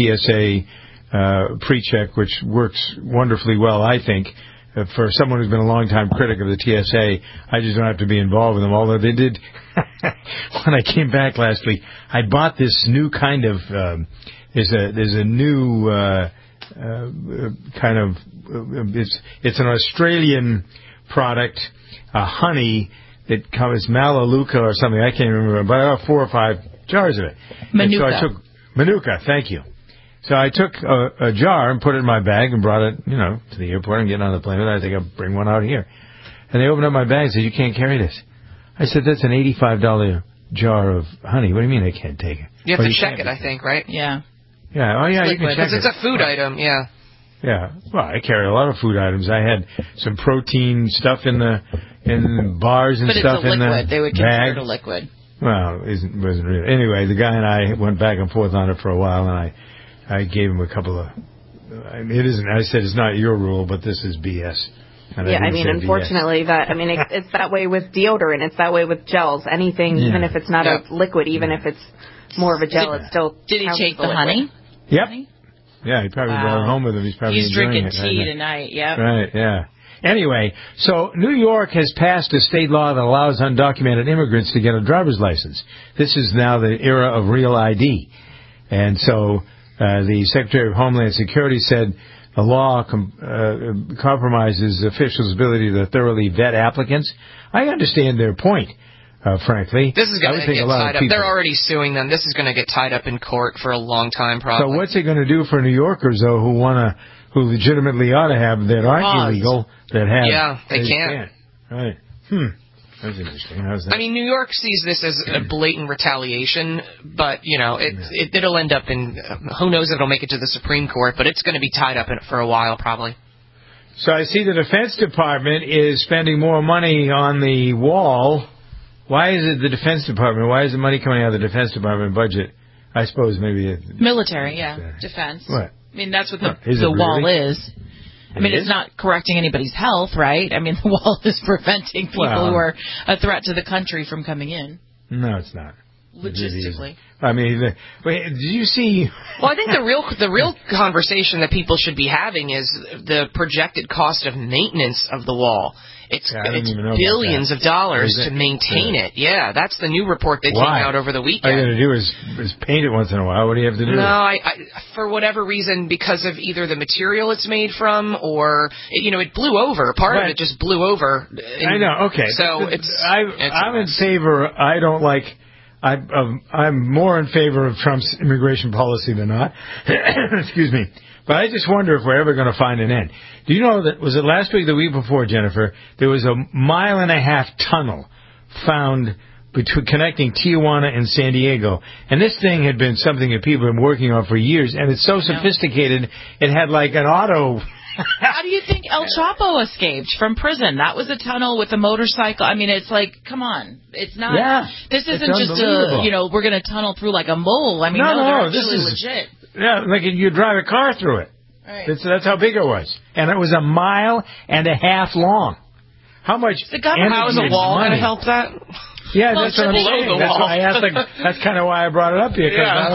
S2: TSA pre-check, which works wonderfully well, I think. For someone who's been a long-time critic of the TSA, I just don't have to be involved with them, although they did. When I came back last week, I bought this new kind of, there's a new kind of, it's an Australian product, honey, that covers Melaleuca or something, I can't remember, but I got 4 or 5 jars of it.
S3: Manuka.
S2: Manuka, thank you. So I took a jar and put it in my bag and brought it, to the airport and getting on the plane with it. I think I'll bring one out here. And they opened up my bag and said, you can't carry this. I said, that's an $85 jar of honey. What do you mean I can't take it?
S4: You have to check it, I think, right?
S3: Yeah.
S2: Yeah. Oh, yeah, you can check it.
S4: Because it's a food item, yeah.
S2: Yeah. Well, I carry a lot of food items. I had some protein stuff in the bars and stuff in the bag.
S3: But it's a liquid. They would consider it a liquid.
S2: Well, it wasn't really. Anyway, the guy and I went back and forth on it for a while, and I gave him a couple of it isn't. I said it's not your rule, but this is BS. And
S5: unfortunately, it's that way with deodorant. It's that way with gels. Anything, even if it's not a liquid, even if it's more of a gel, it's still.
S3: Did he take the honey?
S2: Yep. Yeah, he probably brought it home with him. He's
S3: drinking tea tonight. Yep.
S2: Right. Yeah. Anyway, so New York has passed a state law that allows undocumented immigrants to get a driver's license. This is now the era of real ID. And so the Secretary of Homeland Security said the law compromises officials' ability to thoroughly vet applicants. I understand their point, frankly.
S4: This is going to get tied up. They're already suing them. This is going to get tied up in court for a long time, probably.
S2: So what's it going to do for New Yorkers, though, who legitimately ought to have, that aren't illegal, that have...
S4: Yeah, they can't.
S2: Right. That's interesting. How's that?
S4: New York sees this as a blatant retaliation, but, it'll end up in... Who knows if it'll make it to the Supreme Court, but it's going to be tied up in it for a while, probably.
S2: So I see the Defense Department is spending more money on the wall. Why is it the Defense Department? Why is the money coming out of the Defense Department budget? I suppose maybe...
S3: Military, defense.
S2: What?
S3: That's what the wall is. It's not correcting anybody's health, right? The wall is preventing people who are a threat to the country from coming in.
S2: No, it's not.
S3: Logistically.
S2: Did you see...
S4: Well, I think the real conversation that people should be having is the projected cost of maintenance of the wall. It's billions of dollars to maintain it. Yeah, that's the new report that came out over the weekend.
S2: All you got to do is paint it once in a while. What do you have to do?
S4: No, I for whatever reason, because of either the material it's made from or, it blew over. Part of it just blew over.
S2: I know, okay.
S4: So
S2: I'm in favor, I'm more in favor of Trump's immigration policy than not. Excuse me. But I just wonder if we're ever going to find an end. Do you know that, was it last week, the week before, Jennifer, there was a 1.5 mile tunnel found connecting Tijuana and San Diego. And this thing had been something that people have been working on for years, and it's so sophisticated, it had like an auto...
S3: How do you think El Chapo escaped from prison? That was a tunnel with a motorcycle. it's like, come on. It's not... Yeah, this isn't just we're going to tunnel through like a mole. No, they're actually legit.
S2: Yeah, like you drive a car through it.
S3: Right.
S2: That's how big it was. And it was 1.5 miles long. How much
S4: how is a wall going to help that?
S2: Yeah, that's what I'm saying. That's why I asked. That's kind of why I brought it up here.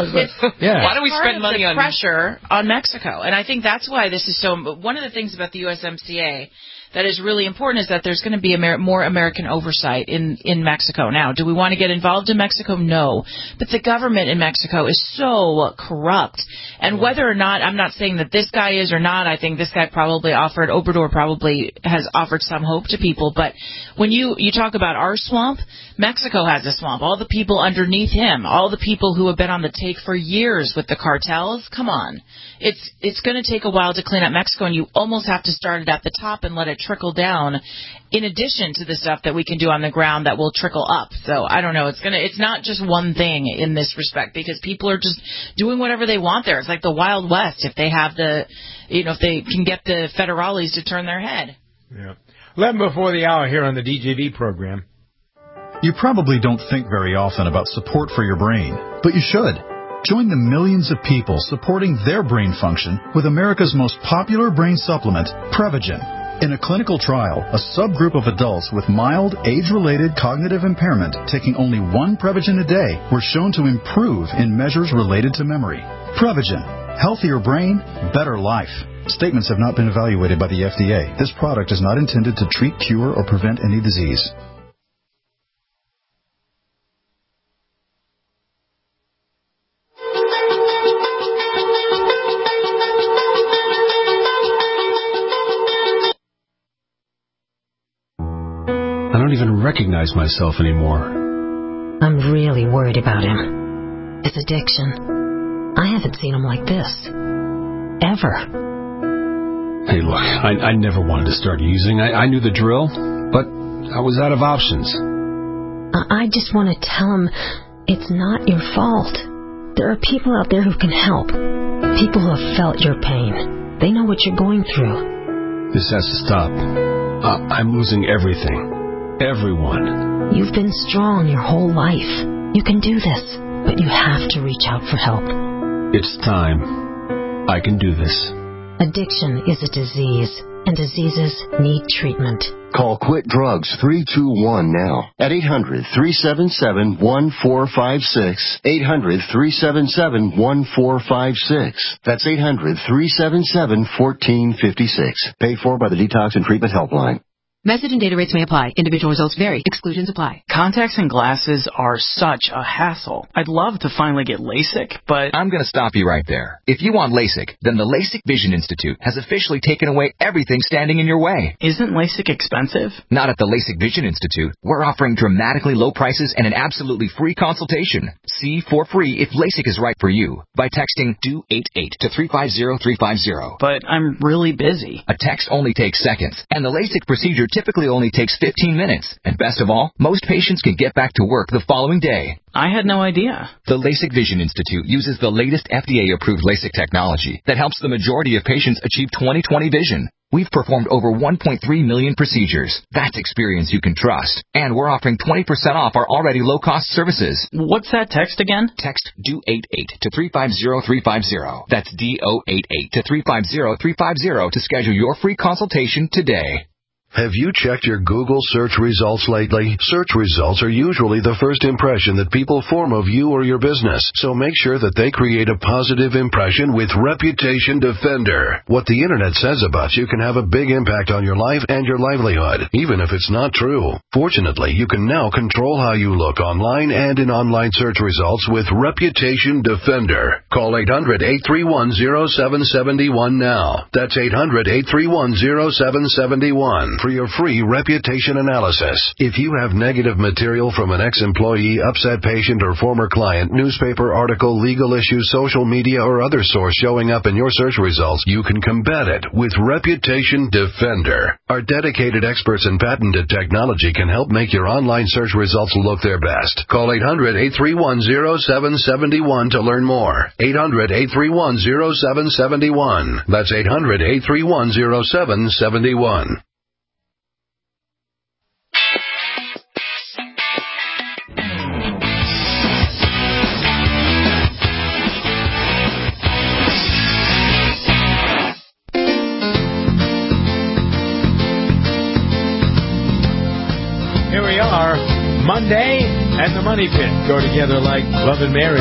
S4: Why do we spend money on
S3: pressure on Mexico? And I think that's why this is so... One of the things about the USMCA that is really important is that there's going to be more American oversight in Mexico. Now, do we want to get involved in Mexico? No. But the government in Mexico is so corrupt. And whether or not, I'm not saying that this guy is or not, I think this guy Obrador probably has offered some hope to people. But when you talk about our swamp, Mexico has a swamp. All the people underneath him, all the people who have been on the take for years with the cartels, come on. It's going to take a while to clean up Mexico, and you almost have to start it at the top and let it trickle down, in addition to the stuff that we can do on the ground that will trickle up. So I don't know. It's not just one thing in this respect, because people are just doing whatever they want there. It's like the Wild West if they have if they can get the federales to turn their head.
S2: Yeah. 11 before the hour here on the DJV program.
S7: You probably don't think very often about support for your brain, but you should. Join the millions of people supporting their brain function with America's most popular brain supplement, Prevagen. In a clinical trial, a subgroup of adults with mild, age-related cognitive impairment taking only one Prevagen a day were shown to improve in measures related to memory. Prevagen. Healthier brain, better life. Statements have not been evaluated by the FDA. This product is not intended to treat, cure, or prevent any disease.
S8: I don't even recognize myself anymore.
S9: I'm really worried about him. His addiction. I haven't seen him like this. Ever.
S8: Hey, look, I never wanted to start using. I knew the drill, but I was out of options.
S9: I just want to tell him it's not your fault. There are people out there who can help. People who have felt your pain. They know what you're going through.
S8: This has to stop. I'm losing everything. Everyone.
S9: You've been strong your whole life. You can do this, but you have to reach out for help.
S8: It's time. I can do this.
S9: Addiction is a disease, and diseases need treatment.
S26: Call Quit Drugs 321 now at 800-377-1456. 800-377-1456. That's 800-377-1456. Paid for by the Detox and Treatment Helpline.
S10: Message and data rates may apply. Individual results vary. Exclusions apply.
S11: Contacts and glasses are such a hassle. I'd love to finally get LASIK, but...
S12: I'm going to stop you right there. If you want LASIK, then the LASIK Vision Institute has officially taken away everything standing in your way.
S11: Isn't LASIK expensive?
S12: Not at the LASIK Vision Institute. We're offering dramatically low prices and an absolutely free consultation. See for free if LASIK is right for you by texting DO88 to 350350.
S11: But I'm really busy.
S12: A text only takes seconds, and the LASIK procedure typically only takes 15 minutes. And best of all, most patients can get back to work the following day.
S11: I had no idea.
S12: The LASIK Vision Institute uses the latest FDA-approved LASIK technology that helps the majority of patients achieve 20/20 vision. We've performed over 1.3 million procedures. That's experience you can trust. And we're offering 20% off our already low-cost services.
S11: What's that text again?
S12: Text DO88 to 350350. That's DO88 to 350350 to schedule your free consultation today.
S13: Have you checked your Google search results lately? Search results are usually the first impression that people form of you or your business, so make sure that they create a positive impression with Reputation Defender. What the internet says about you can have a big impact on your life and your livelihood, even if it's not true. Fortunately, you can now control how you look online and in online search results with Reputation Defender. Call 800-831-0771 now. That's 800-831-0771. For your free reputation analysis. If you have negative material from an ex-employee, upset patient, or former client, newspaper article, legal issue, social media, or other source showing up in your search results, you can combat it with Reputation Defender. Our dedicated experts in patented technology can help make your online search results look their best. Call 800-831-0771 to learn more. 800-831-0771. That's 800-831-0771.
S2: Monday and the Money Pit go together like love and marriage.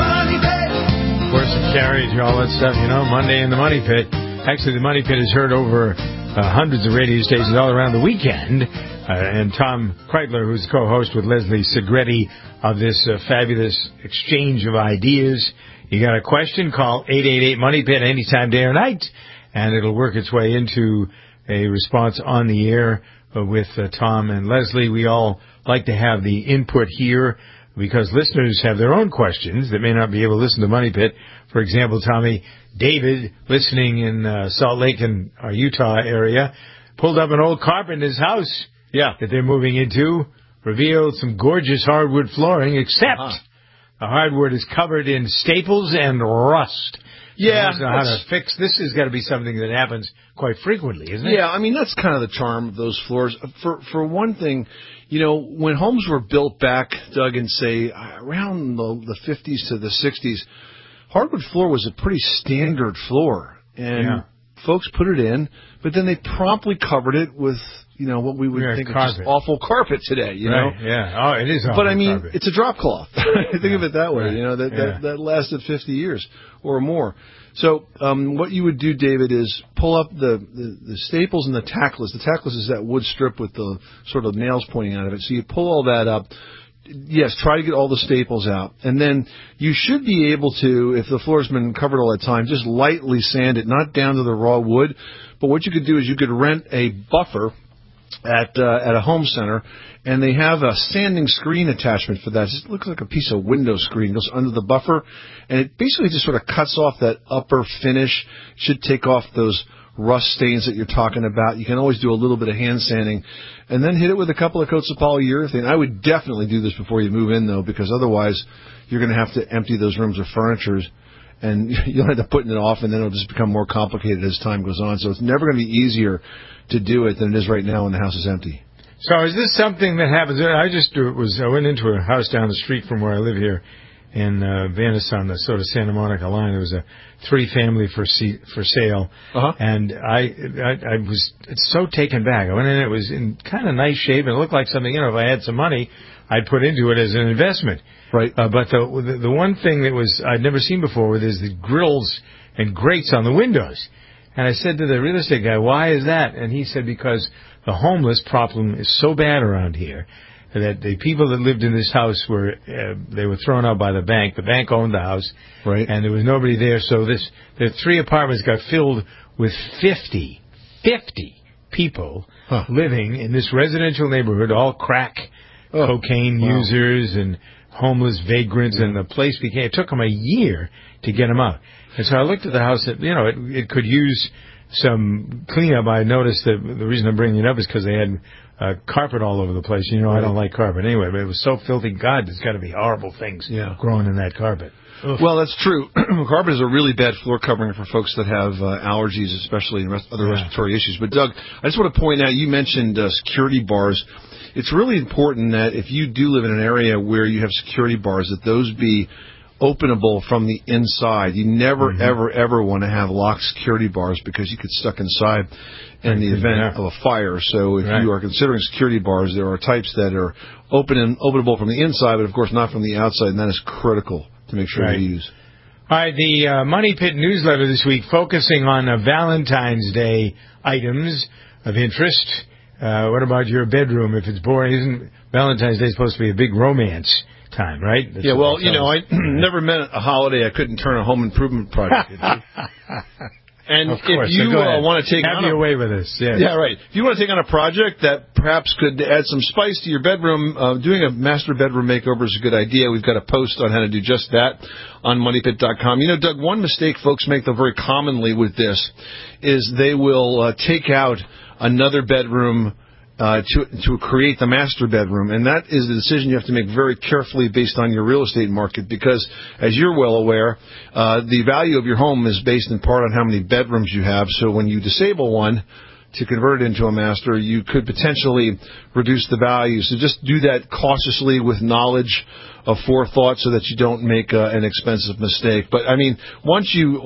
S2: Horse and carriage, all that stuff, you know, Monday and the Money Pit. Actually, the Money Pit is heard over hundreds of radio stations all around the weekend. And Tom Kreitler, who's co-host with Leslie Segretti of this fabulous exchange of ideas. You got a question, call 888-MONEY-PIT anytime, day or night, and it'll work its way into a response on the air with Tom and Leslie. We all like to have the input here because listeners have their own questions that may not be able to listen to Money Pit. For example, Tommy, David, listening in Salt Lake and Utah area, pulled up an old carpet in his house that they're moving into, revealed some gorgeous hardwood flooring, except the hardwood is covered in staples and rust. Yeah. I don't know how to fix this. Has got to be something that happens quite frequently, isn't it?
S16: Yeah, I mean, that's kind of the charm of those floors. For one thing, you know, when homes were built back, Doug, in, say, around the 50s to the 60s, hardwood floor was a pretty standard floor. And folks put it in, but then they promptly covered it with, you know, what we would think is just awful carpet today, you know?
S2: Yeah. Oh, it is awful.
S16: But I mean,
S2: carpet.
S16: It's a drop cloth. Think of it that way, you know, that lasted 50 years or more. So what you would do, David, is pull up the staples and the tackless. The tackless is that wood strip with the sort of nails pointing out of it. So you pull all that up. Yes, try to get all the staples out. And then you should be able to, if the floor's been covered all that time, just lightly sand it, not down to the raw wood. But what you could do is you could rent a buffer at a home center, and they have a sanding screen attachment for that. It looks like a piece of window screen. It goes under the buffer, and it basically just sort of cuts off that upper finish. Should take off those rust stains that you're talking about. You can always do a little bit of hand sanding, and then hit it with a couple of coats of polyurethane. I would definitely do this before you move in, though, because otherwise you're going to have to empty those rooms of furniture, and you'll end up putting it off, and then it'll just become more complicated as time goes on. So it's never going to be easier to do it than it is right now when the house is empty.
S2: So is this something that happens? I went into a house down the street from where I live here, in Venice on the sort of Santa Monica line. There was a 3-family for sale, and I was so taken back. I went in, it was in kind of nice shape, and it looked like something, if I had some money, I'd put into it as an investment.
S16: Right.
S2: But the one thing that I'd never seen before is the grills and grates on the windows. And I said to the real estate guy, why is that? And he said, because the homeless problem is so bad around here that the people that lived in this house they were thrown out by the bank. The bank owned the house,
S16: right?
S2: And there was nobody there. So the 3 apartments got filled with 50 people living in this residential neighborhood, all crack, cocaine users and homeless vagrants, and the place it took them a year to get them out. And so I looked at the house that, it could use some cleanup. I noticed that the reason I'm bringing it up is because they had carpet all over the place. I don't like carpet anyway, but it was so filthy. God, there's got to be horrible things growing in that carpet.
S16: Ugh. Well, that's true. Carpet is a really bad floor covering for folks that have allergies, especially and other respiratory issues. But, Doug, I just want to point out, you mentioned security bars. It's really important that if you do live in an area where you have security bars, that those be openable from the inside. You never, ever want to have locked security bars because you get stuck inside in the event of a fire. So if you are considering security bars, there are types that are openable from the inside, but of course not from the outside, and that is critical to make sure you use.
S2: All right, the Money Pit newsletter this week focusing on Valentine's Day items of interest. What about your bedroom? If it's boring, isn't Valentine's Day supposed to be a big romance time, right? That's
S16: I never met a holiday I couldn't turn a home improvement project into. And if you want to take
S2: your way with this,
S16: yeah, right. If you want to take on a project that perhaps could add some spice to your bedroom, doing a master bedroom makeover is a good idea. We've got a post on how to do just that on MoneyPit.com. Doug, one mistake folks make, though, very commonly with this is they will take out another bedroom to create the master bedroom, and that is a decision you have to make very carefully based on your real estate market, because, as you're well aware, the value of your home is based in part on how many bedrooms you have. So when you disable one to convert it into a master, you could potentially reduce the value. So just do that cautiously with knowledge of forethought so that you don't make an expensive mistake. But, I mean, once you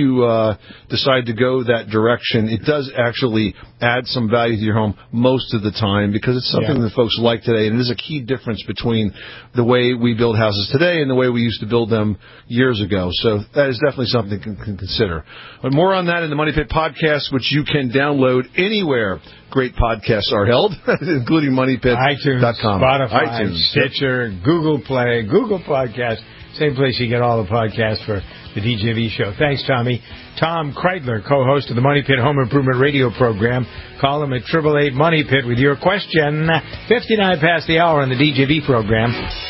S16: decide to go that direction, it does actually add some value to your home most of the time, because it's something that folks like today, and it is a key difference between the way we build houses today and the way we used to build them years ago. So that is definitely something you can consider. But more on that in the Money Pit podcast, which you can download anywhere great podcasts are held, including MoneyPit.com.
S2: Spotify,
S16: iTunes,
S2: Stitcher, Google Play, Google Podcast, same place you get all the podcasts for the DJV show. Thanks, Tommy. Tom Kreidler, co-host of the Money Pit Home Improvement Radio program. Call him at 888 Money Pit with your question. 59 past the hour on the DJV program.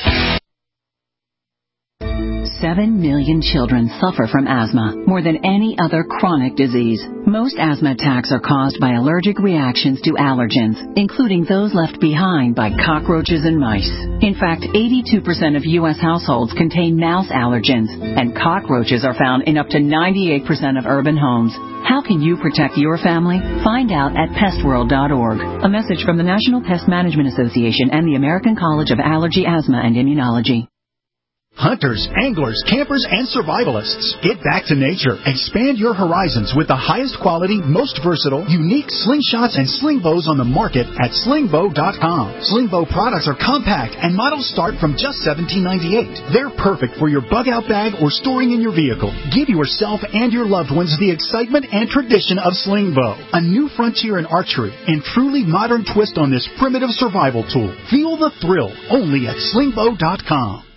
S1: 7 million children suffer from asthma, more than any other chronic disease. Most asthma attacks are caused by allergic reactions to allergens, including those left behind by cockroaches and mice. In fact, 82% of U.S. households contain mouse allergens, and cockroaches are found in up to 98% of urban homes. How can you protect your family? Find out at pestworld.org. A message from the National Pest Management Association and the American College of Allergy, Asthma, and Immunology.
S15: Hunters, anglers, campers, and survivalists, get back to nature. Expand your horizons with the highest quality, most versatile, unique slingshots and sling bows on the market at slingbow.com. Slingbow products are compact and models start from just $17.98. They're perfect for your bug-out bag or storing in your vehicle. Give yourself and your loved ones the excitement and tradition of Slingbow, a new frontier in archery and truly modern twist on this primitive survival tool. Feel the thrill only at slingbow.com.